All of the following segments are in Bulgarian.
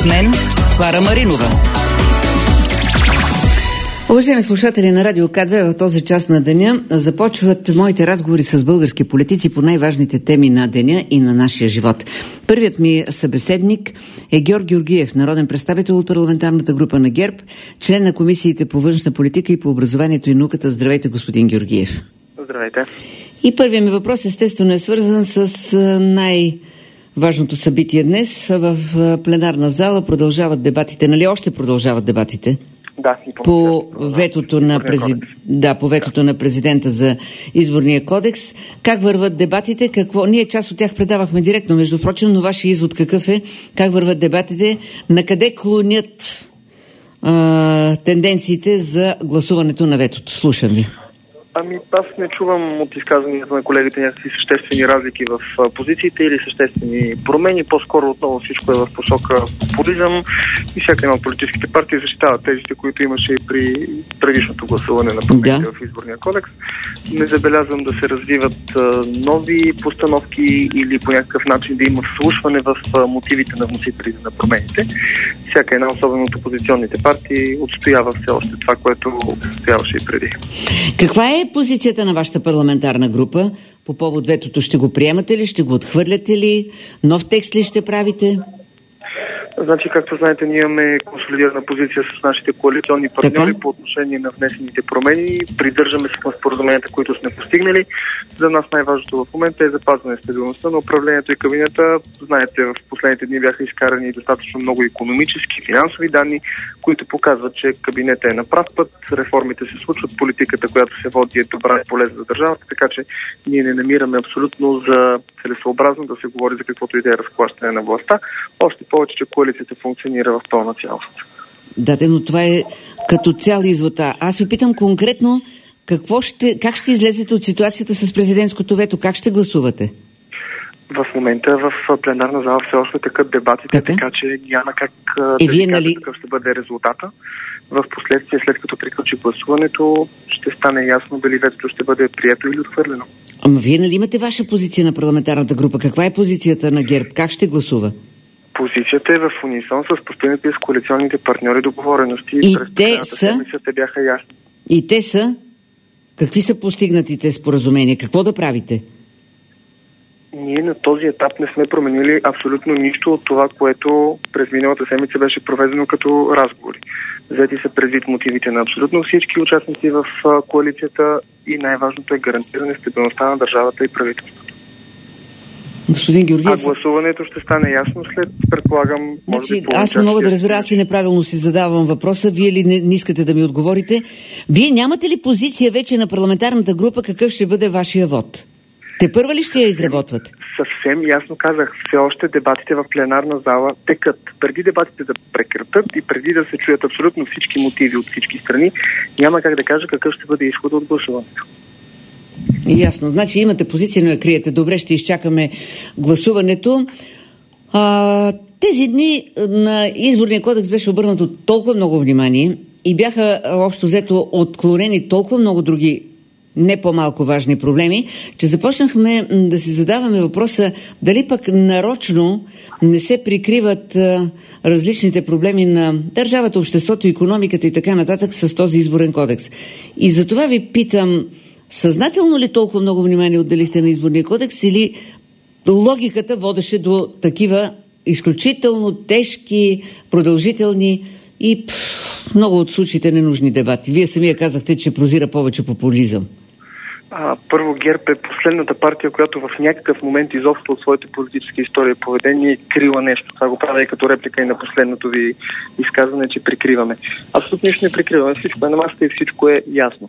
С мен Клара Маринова. Уважаеми слушатели на Радио К2, в този час на деня започват моите разговори с български политици по най-важните теми на деня и на нашия живот. Първият ми събеседник е Георг Георгиев, народен представител от парламентарната група на ГЕРБ, член на комисиите по външна политика и по образованието и науката. Здравейте, господин Георгиев. Здравейте. И първият ми въпрос естествено е свързан с най-важното събитие днес. В пленарна зала продължават дебатите, нали още продължават дебатите? Да, по ветото на президента за изборния кодекс. Как върват дебатите? Ние част от тях предавахме директно, между прочим, но вашия извод какъв е? Как върват дебатите? Накъде клонят тенденциите за гласуването на ветото? Слушам ви. Аз не чувам от изказванията на колегите някакви съществени разлики в позициите или съществени промени. По-скоро отново всичко е в посока популизъм и всяка една от политическите партии защитава тезите, които имаше и при предишното гласуване на промените в изборния кодекс. Не забелязвам да се развиват нови постановки или по някакъв начин да има вслушване в мотивите на вносителите на промените. Всяка една, особено от опозиционните партии, отстоява все още това, което отстояваше и преди. Каква е позицията на вашата парламентарна група по повод ветото? Ще го приемате ли? Ще го отхвърляте ли? Нов текст ли ще правите? Значи, както знаете, ние имаме консолидирана позиция с нашите коалиционни партньори по отношение на внесените промени. Придържаме се към споразуменията, които сме постигнали. За нас най-важното в момента е запазване стабилността на управлението и кабинета. Знаете, в последните дни бяха изкарани достатъчно много икономически, финансови данни, които показват, че кабинетът е на прав път, реформите се случват, политиката, която се води, е добра и полезна за държавата, така че ние не намираме абсолютно за целесообразно да се говори за каквото и да е разклащане на властта. Още повече, че коалицията функционира в пълна цялост. Да, но това е като цял извод. Аз ви питам конкретно как ще излезете от ситуацията с президентското вето? Как ще гласувате? В момента в пленарна зала все още такът дебатите, така че няма как да ви кажа какъв ще бъде резултата. В последствие, след като приключи гласуването, ще стане ясно дали ветото ще бъде прието или отхвърлено. Вие нали имате ваша позиция на парламентарната група? Каква е позицията на ГЕРБ? Как ще гласува? Позицията е в унисон с постигнатите с коалиционните партньори договорености. И те са? Те бяха ясни. И те са? Какви са постигнатите споразумения? Какво да правите? Ние на този етап не сме променили абсолютно нищо от това, което през миналата седмица беше проведено като разговори. Взети са предвид мотивите на абсолютно всички участници в коалицията и най-важното е гарантиране стабилността на държавата и правителството. Господин Георгиев... гласуването ще стане ясно след, предполагам... Аз не мога да разбера, аз ли неправилно си задавам въпроса, вие ли не искате да ми отговорите? Вие нямате ли позиция вече на парламентарната група, какъв ще бъде вашия вод? Те първа ли ще я изработват? Съвсем ясно казах, все още дебатите в пленарна зала текат. Преди дебатите да прекратат и преди да се чуят абсолютно всички мотиви от всички страни, няма как да кажа какъв ще бъде изходът от гласуването. Ясно. Значи имате позиция, но я криете. Добре, ще изчакаме гласуването. Тези дни на изборния кодекс беше обърнато толкова много внимание и бяха общо взето отклонени толкова много други не по-малко важни проблеми, че започнахме да си задаваме въпроса дали пък нарочно не се прикриват различните проблеми на държавата, обществото, икономиката и така нататък с този изборен кодекс. И за това ви питам, съзнателно ли толкова много внимание отделихте на изборния кодекс или логиката водеше до такива изключително тежки, продължителни и много от случаите ненужни дебати? Вие самия казахте, че прозира повече популизъм. Първо, ГЕРБ е последната партия, която в някакъв момент изобщо от своите политически истории и поведение е крила нещо. Това го правя и като реплика и на последното ви изказване, че прикриваме. Абсолютно нищо не прикриваме. Всичко е на масата и всичко е ясно.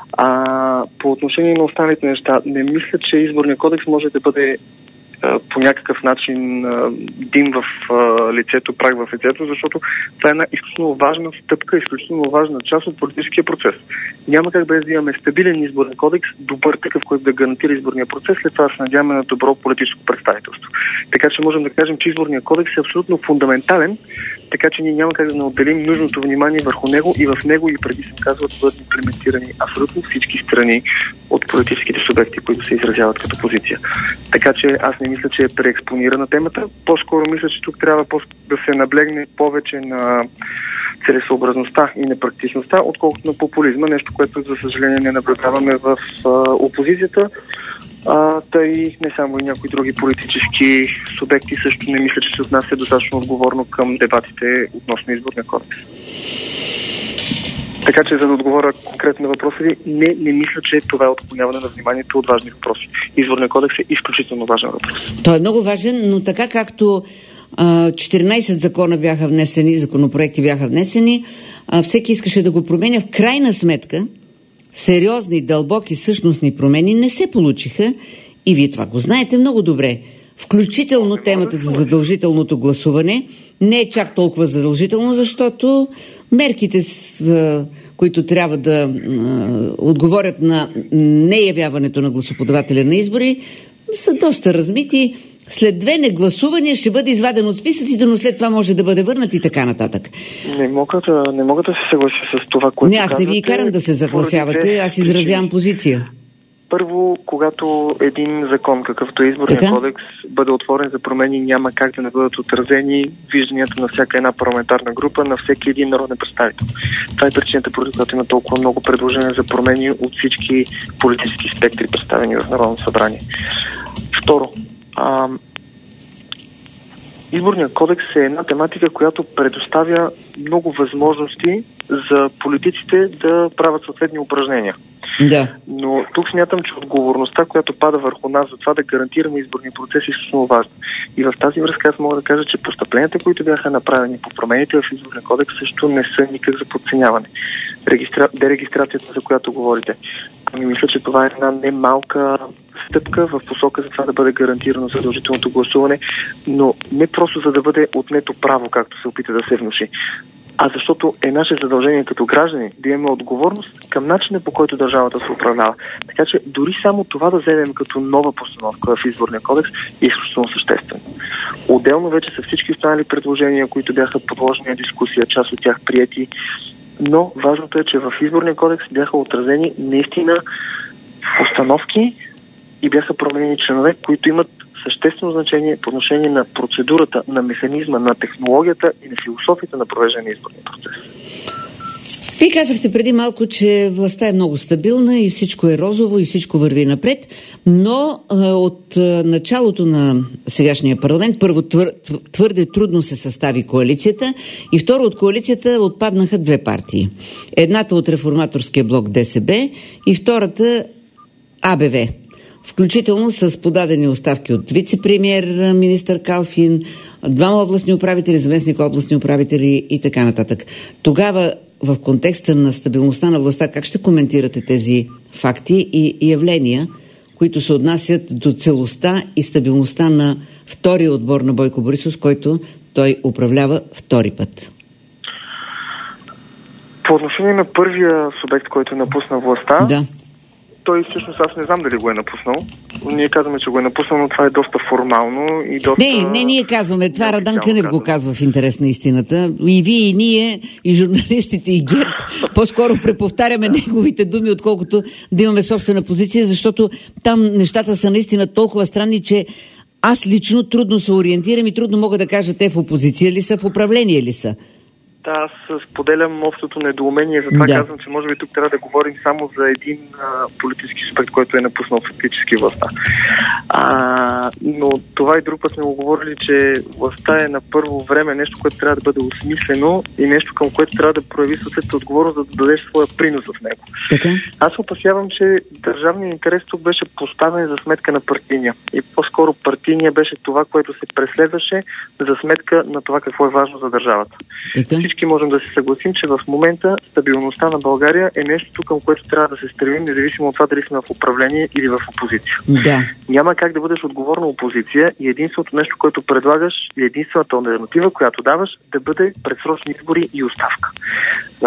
По отношение на останалите неща, не мисля, че изборният кодекс може да бъде по някакъв начин дим в лицето, прах в лицето, защото това е една изключително важна стъпка, изключително важна част от политическия процес. Няма как да имаме стабилен изборен кодекс, добър такъв, който да гарантира изборния процес, след това се надяваме на добро политическо представителство. Така че можем да кажем, че изборният кодекс е абсолютно фундаментален, така че ние няма как да не отделим нужното внимание върху него и в него и преди съм казвал да бъдат имплементирани абсолютно всички страни от политическите субекти, които се изразяват като позиция. Така че аз не мисля, че е преекспонирана темата. По-скоро мисля, че тук трябва да се наблегне повече на целесообразността и непрактичността, отколкото на популизма, нещо, което за съжаление не наблюдаваме в опозицията. Тъй не само и някои други политически субекти също не мисля, че се отнася достатъчно отговорно към дебатите относно изборния кодекс. Така че, за да отговоря конкретно на въпроса ви, не мисля, че това е отклоняване на вниманието от важни въпроси. Изборният кодекс е изключително важен въпрос. Той е много важен, но така както 14 законопроекти бяха внесени, всеки искаше да го променя. В крайна сметка, сериозни, дълбоки, същностни промени не се получиха и вие това го знаете много добре. Включително темата за задължителното гласуване не е чак толкова задължително, защото мерките, които трябва да отговорят на неявяването на гласоподавателя на избори, са доста размити. След 2 негласувания ще бъде изваден от списъците, но след това може да бъде върнат и така нататък. Не мога да се съглася с това, което казвате. Аз не ви карам да се съгласявате, аз изразявам позиция. Първо, когато един закон, какъвто е изборния кодекс, бъде отворен за промени, няма как да не бъдат отразени вижданията на всяка една парламентарна група, на всеки един народен представител. Това е причината, поради която има толкова много предложения за промени от всички политически спектри, представени в Народното събрание. Второ, изборният кодекс е една тематика, която предоставя много възможности за политиците да правят съответни упражнения. Да. Но тук смятам, че отговорността, която пада върху нас за това да гарантираме изборния процес, е изключително важна. И в тази връзка аз мога да кажа, че постъпленията, които бяха направени по промените в изборния кодекс, също не са никак за подценяване. Дерегистрацията, за която говорите. Мисля, че това е една немалка стъпка в посока за това да бъде гарантирано задължителното гласуване, но не просто за да бъде отнето право, както се опита да се внуши, а защото е наше задължение като граждани да имаме отговорност към начина, по който държавата се управлява. Така че дори само това да вземем като нова постановка в изборния кодекс е изключително съществено. Отделно вече са всички останали предложения, които бяха подложени на дискусия, част от тях приети, но важното е, че в изборния кодекс бяха отразени наистина постановки и бяха променени членове, които имат съществено значение по отношение на процедурата, на механизма, на технологията и на философията на провеждане на изборния процес. Вие казахте преди малко, че властта е много стабилна и всичко е розово и всичко върви напред, но от началото на сегашния парламент първо твърде трудно се състави коалицията и второ от коалицията отпаднаха 2 партии. Едната от реформаторския блок ДСБ и втората АБВ. Включително с подадени оставки от вице-премиер министър Калфин, 2 областни управители, заместник областни управители и така нататък. Тогава в контекста на стабилността на властта, как ще коментирате тези факти и явления, които се отнасят до целостта и стабилността на втория отбор на Бойко Борисов, с който той управлява втори път? По отношение на първия субект, който напусна властта, да. Той всъщност аз не знам дали го е напуснал. Ние казваме, че го е напуснал, но това е доста формално и доста... Не, ние казваме. Това Радан Кънев го казва в интерес на истината. И вие, и ние, и журналистите, и ГЕРБ по-скоро преповтаряме неговите думи, отколкото да имаме собствена позиция, защото там нещата са наистина толкова странни, че аз лично трудно се ориентирам и трудно мога да кажа те в опозиция ли са, в управление ли са. Аз споделям общото недоумение, затова казвам, че може би тук трябва да говорим само за един политически субект, който е напуснал фактически властта. Но това и друг път сме го говорили, че властта е на първо време нещо, което трябва да бъде осмислено и нещо, към което трябва да прояви съответната отговорност, да дадеш своя принос в него. Така? Аз опасявам, че държавният интерес тук беше поставен за сметка на партийния. И по-скоро партийния беше това, което се преследваше за сметка на това какво е важно за държавата. Всички можем да се съгласим, че в момента стабилността на България е нещо, към което трябва да се стремим, независимо от това дали сме в управление или в опозиция. Да. Няма как да бъдеш отговорна опозиция и единственото нещо, което предлагаш и единствената алтернатива, която даваш, да бъде предсрочни избори и оставка. Значи,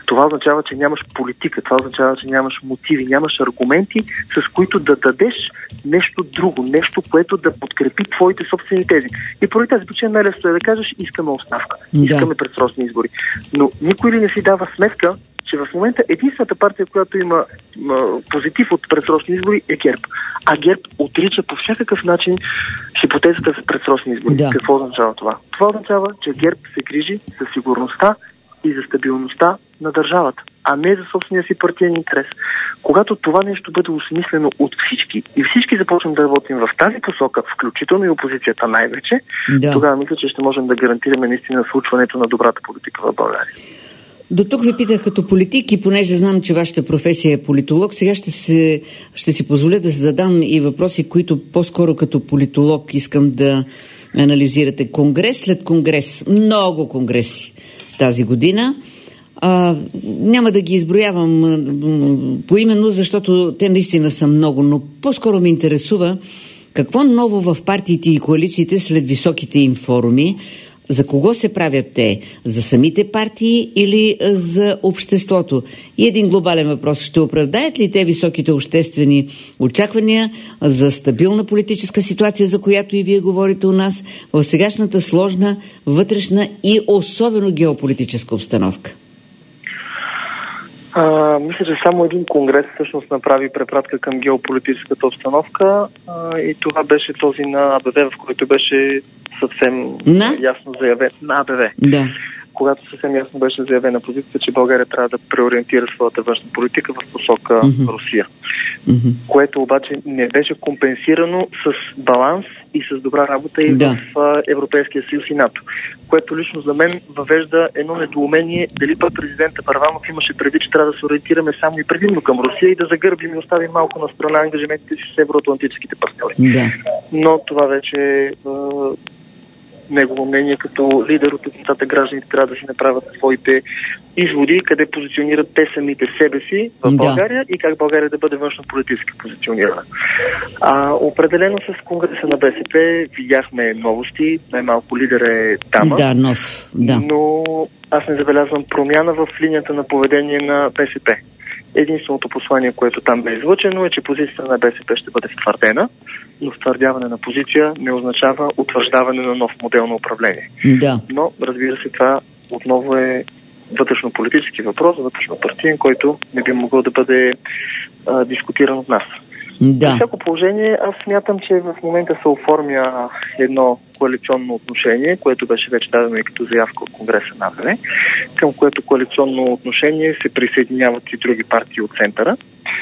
Това означава, че нямаш политика, това означава, че нямаш мотиви, нямаш аргументи, с които да дадеш нещо друго, нещо, което да подкрепи твоите собствени тези. И поради тази причина най-лесно е да кажеш, искаме оставка, искаме предсрочни избори. Но никой ли не си дава сметка, че в момента единствената партия, която има позитив от предсрочни избори, е ГЕРБ. А ГЕРБ отрича по всякакъв начин хипотезата за предсрочни избори. Да. Какво означава това? Това означава, че ГЕРБ се грижи за сигурността и за стабилността на държавата, а не за собствения си партиен интерес. Когато това нещо бъде осмислено от всички и всички започнем да работим в тази посока, включително и опозицията най-вече, тогава мисля, че ще можем да гарантираме наистина случването на добрата политика в България. До тук ви питах като политик и понеже знам, че вашата професия е политолог, сега ще си позволя да задам и въпроси, които по-скоро като политолог искам да анализирате. Конгрес след конгрес, много конгреси тази година. Няма да ги изброявам поименно, защото те наистина са много, но по-скоро ме интересува какво ново в партиите и коалициите след високите им форуми. За кого се правят те? За самите партии или за обществото? И един глобален въпрос. Ще оправдаят ли те високите обществени очаквания за стабилна политическа ситуация, за която и вие говорите у нас, в сегашната сложна вътрешна и особено геополитическа обстановка? Мисля, че само един конгрес всъщност направи препратка към геополитическата обстановка и това беше този на АБВ, в който беше съвсем ясно заявен на АБВ. Да. Когато съвсем ясно беше заявена позиция, че България трябва да преориентира своята външна политика в посока Русия. Което обаче не беше компенсирано с баланс и с добра работа и в Европейския съюз и НАТО. Което лично за мен въвежда едно недоумение дали пък президента Първанов имаше предвид, че трябва да се ориентираме само и предимно към Русия и да загърбим и оставим малко на страна ангажиментите си с евроатлантическите партньори. Да. Но това вече негово мнение като лидер от нататък. Гражданите трябва да си направят своите изводи, къде позиционират те самите себе си в България и как България да бъде външно-политически позиционирана. Определено с Конгреса на БСП видяхме новости, най-малко лидер е дама, нов, но аз не забелязвам промяна в линията на поведение на БСП. Единственото послание, което там бе излъчено, е, че позицията на БСП ще бъде втвърдена, но втвърдяване на позиция не означава утвърждаване на нов модел на управление. Да. Но, разбира се, това отново е вътрешно-политически въпрос, вътрешно-партиен, който не би могъл да бъде дискутиран от нас. Да. При всяко положение, аз смятам, че в момента се оформя едно коалиционно отношение, което беше вече дадено и като заявка от Конгреса на АБВ, към което коалиционно отношение се присъединяват и други партии от центъра.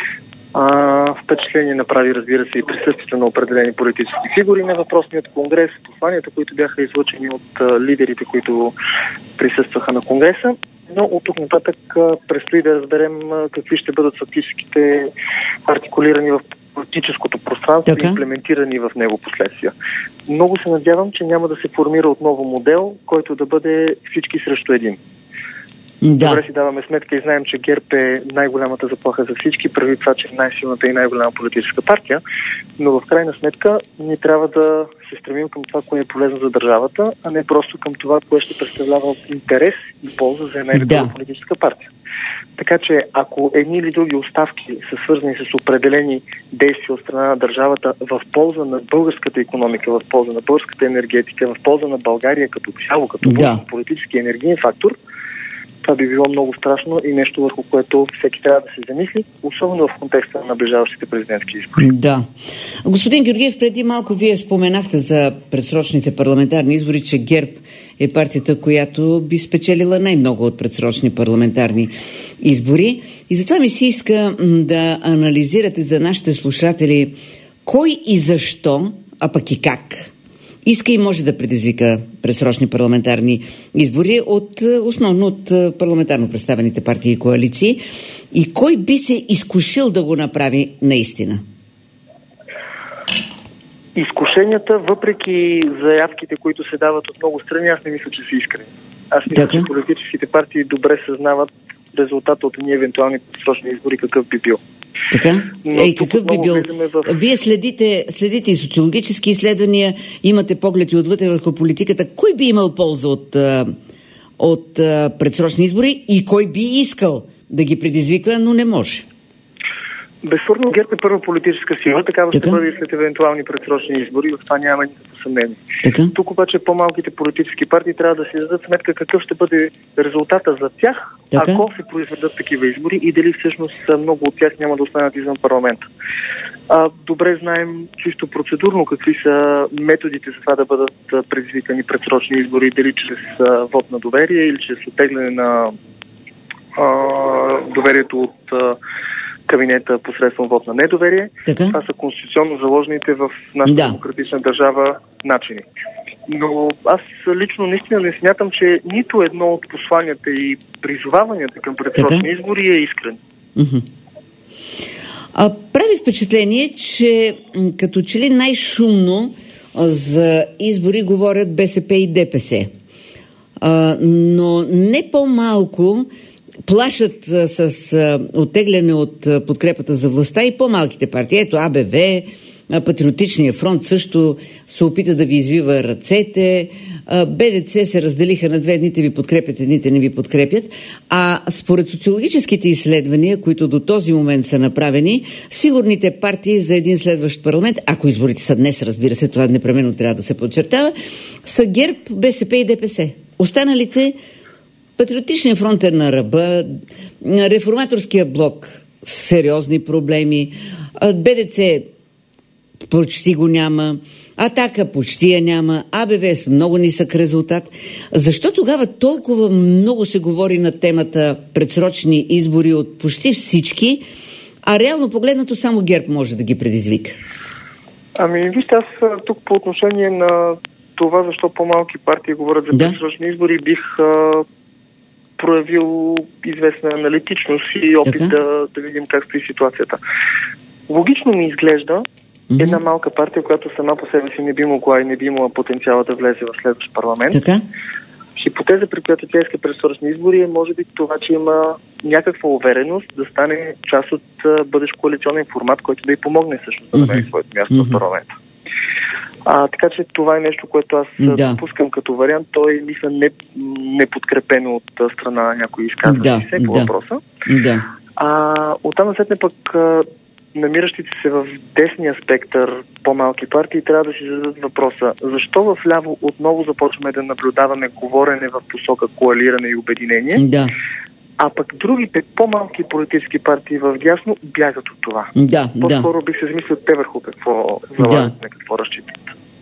Впечатление направи, разбира се, и присъствието на определени политически фигури на въпросният конгрес, посланията, които бяха излъчени от лидерите, които присъстваха на конгреса. Но от тук нататък предстои да разберем какви ще бъдат фактическите артикулирани в политическото пространство и имплементирани в него последствия. Много се надявам, че няма да се формира отново модел, който да бъде всички срещу един. Да. Добре си даваме сметка и знаем, че ГЕРБ е най-голямата заплаха за всички, преди това, че е най-силната и най-голяма политическа партия, но в крайна сметка ние трябва да се стремим към това, което е полезно за държавата, а не просто към това, което ще представлява интерес и полза за една или друга политическа партия. Така че, ако едни или други оставки са свързани с определени действия от страна на държавата в полза на българската икономика, в полза на българската енергетика, в полза на България като цяло, като политически и енергиен фактор, това би било много страшно и нещо, върху което всеки трябва да се замисли, особено в контекста на наближаващите президентски избори. Да. Господин Георгиев, преди малко вие споменахте за предсрочните парламентарни избори, че ГЕРБ е партията, която би спечелила най-много от предсрочни парламентарни избори. И затова ми се иска да анализирате за нашите слушатели кой и защо, а пък и как иска и може да предизвика предсрочни парламентарни избори основно от парламентарно представените партии и коалиции. И кой би се изкушил да го направи наистина? Изкушенията, въпреки заявките, които се дават от много страни, аз не мисля, че са искрени. Аз мисля, че политическите партии добре съзнават резултата от едни евентуални предсрочни избори, какъв би бил. Така? Какъв би бил? Вие следите и социологически изследвания, имате погледи отвътре върху политиката. Кой би имал полза от предсрочни избори и кой би искал да ги предизвика, но не може? Безспорно ГЕРБ е първа политическа сила, такава ще бъде и след евентуални предсрочни избори, в това няма никакво съмнение. Тук обаче по-малките политически партии трябва да си дадат сметка какъв ще бъде резултата за тях, ако се произведат такива избори и дали всъщност много от тях няма да останат извън парламента. Добре знаем чисто процедурно какви са методите за това да бъдат предизвикани предсрочни избори, дали чрез вод на доверие или чрез оттегляне на доверието от кабинета посредством вод на недоверие. Това са конституционно заложените в нашата демократична държава начини. Но аз лично наистина не смятам, че нито едно от посланията и призоваванията към предсрочни избори е искрен. Прави впечатление, че като че ли най-шумно за избори говорят БСП и ДПС. Но не по-малко плашат с оттегляне от подкрепата за властта и по-малките партии. Ето АБВ, Патриотичния фронт също се опита да ви извива ръцете. БДЦ се разделиха на две, едните ви подкрепят, едните не ви подкрепят. А според социологическите изследвания, които до този момент са направени, сигурните партии за един следващ парламент, ако изборите са днес, разбира се, това непременно трябва да се подчертава, са ГЕРБ, БСП и ДПС. Останалите, Патриотичният фронт е на ръба, Реформаторския блок сериозни проблеми, БДЦ почти го няма, Атака почти я няма, АБВ с много нисък резултат. Защо тогава толкова много се говори на темата предсрочни избори от почти всички, а реално погледнато само ГЕРБ може да ги предизвика? Вижте, аз тук по отношение на това, защо по-малки партии говорят за предсрочни избори, бих проявил известна аналитичност и опит да видим как стои ситуацията. Логично ми изглежда една малка партия, която сама по себе си не би могла и не би имала потенциала да влезе в следващ парламент. Хипотеза, при която тя иска предсрочни избори, е може би това, че има някаква увереност да стане част от бъдещ коалиционен формат, който да й помогне всъщност да намери своето място в парламента. Така че това е нещо, което аз допускам като вариант. Той мисля неподкрепено от страна на някои изказващи се по въпроса. Оттам насетне пък намиращите се в десния спектър по-малки партии трябва да си зададат въпроса: защо в ляво отново започваме да наблюдаваме говорене в посока коалиране и обединение, а пък другите по-малки политически партии в дясно бягат от това? По-скоро бих се замислил те върху какво залагат, на какво разчитат.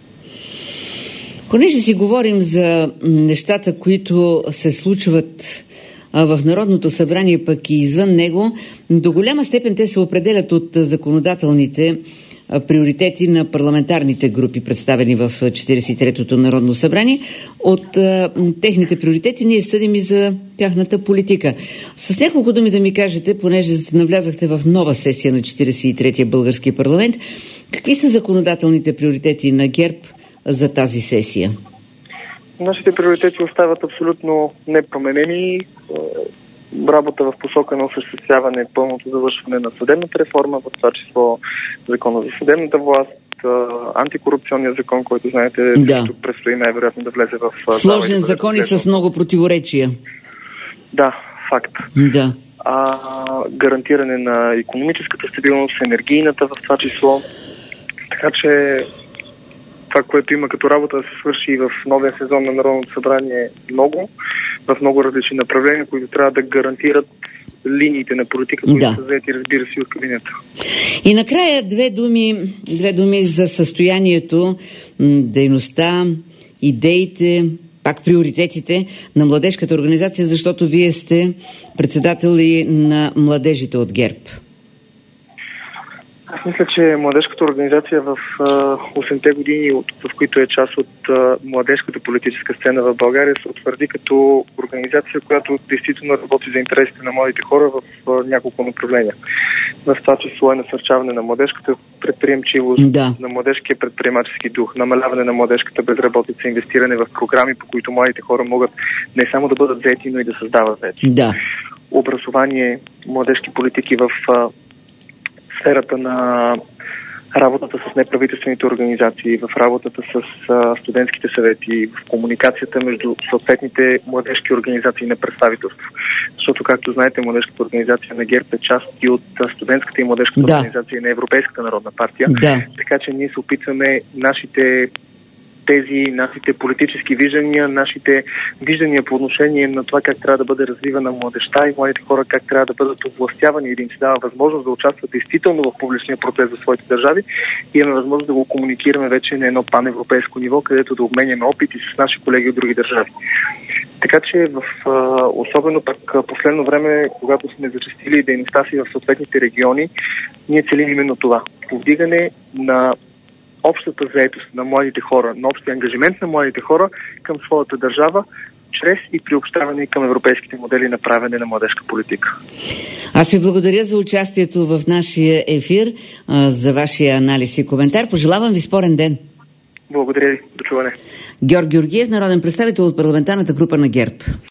Понеже си говорим за нещата, които се случват в Народното събрание, пък и извън него, до голяма степен те се определят от законодателните приоритети на парламентарните групи, представени в 43-то Народно събрание. От техните приоритети ние съдим и за тяхната политика. С няколко думи да ми кажете, понеже навлязахте в нова сесия на 43-я български парламент, какви са законодателните приоритети на ГЕРБ за тази сесия? Нашите приоритети остават абсолютно непроменени. Работа в посока на осъществяване пълното завършване на съдебната реформа, в това число закона за съдебната власт, антикорупционния закон, който знаете, който предстои най-вероятно да влезе в... Сложен закон и с много противоречия. Да, факт. Гарантиране на икономическата стабилност, енергийната в това число. Така че това, което има като работа да се свърши и в новия сезон на Народното събрание много, в много различни направления, които трябва да гарантират линиите на политика, които са заети, разбира се, от кабинета. И накрая две думи за състоянието, дейността, идеите, пак приоритетите на младежката организация, защото вие сте председател и на младежите от ГЕРБ. Аз мисля, че младежката организация в 8-те години, в които е част от младежката политическа сцена в България, се утвърди като организация, която действително работи за интересите на младите хора в няколко направления. В това число е насърчаване на младежката предприемчивост, на младежкия предприемачески дух, намаляване на младежката безработица, инвестиране в програми, по които младите хора могат не само да бъдат заети, но и да създават заети. Образование, младежки политики в сферата на работата с неправителствените организации, в работата с студентските съвети, в комуникацията между съответните младежки организации на представителство. Защото, както знаете, младежката организация на ГЕРБ е част и от студентската и младежката организация на Европейската народна партия. Да. Така че ние се опитваме нашите политически виждания, нашите виждания по отношение на това как трябва да бъде развивана младежта и младите хора, как трябва да бъдат овластявани и да им се дава възможност да участват действително в публичния процес за своите държави и имаме възможност да го комуникираме вече на едно паневропейско ниво, където да обменяме опити с наши колеги от други държави. Така че особено пък последно време, когато сме зачестили дейността си в съответните региони, ние целим именно това. Повдигане на общата заетост на младите хора, на общия ангажимент на младите хора към своята държава, чрез и приобщаване към европейските модели на правене на младежка политика. Аз ви благодаря за участието в нашия ефир, за вашия анализ и коментар. Пожелавам ви спорен ден. Благодаря ви. До чуване. Георг Георгиев, народен представител от парламентарната група на ГЕРБ.